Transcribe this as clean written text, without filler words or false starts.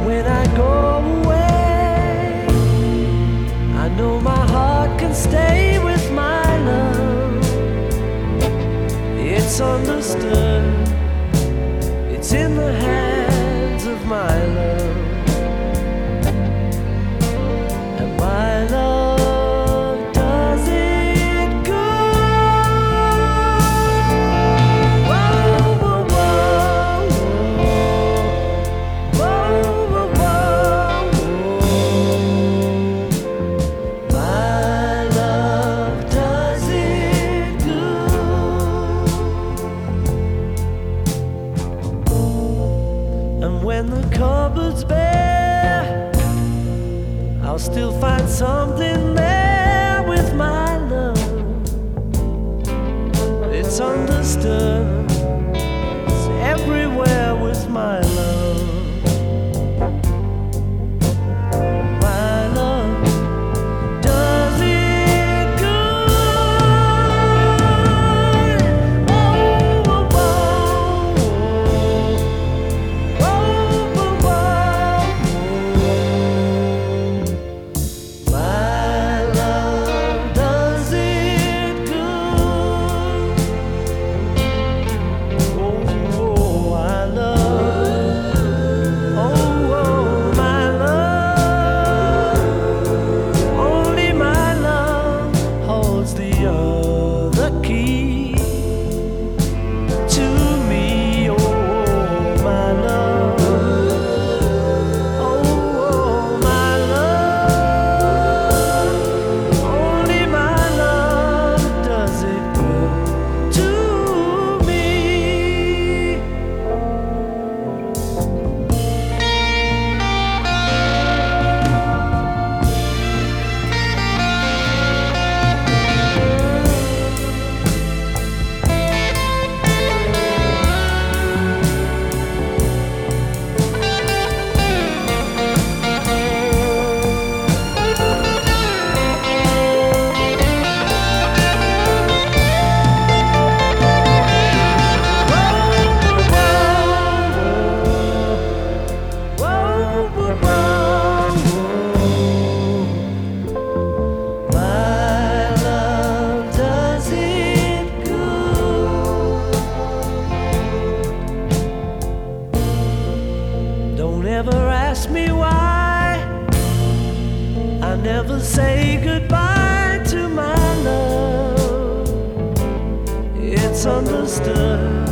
when I go away, I know my heart can stay with my love. It's understood, it's in the hands of my love. And my love does it good. Whoa, whoa, whoa, whoa, whoa, whoa, whoa. My love does it good. And when the cupboard's bare, I'll still find something there with my love. It's understood, it's everywhere with my love. My love does it good. Oh, oh, oh, oh, oh, oh, oh. My love does it good. Oh, I love. Oh, my love. Only my love holds the other key to me. Oh, my love. Oh, my love. Only my love does it good to me. My love does it good. Don't ever ask me why I never say goodbye to my love. It's understood,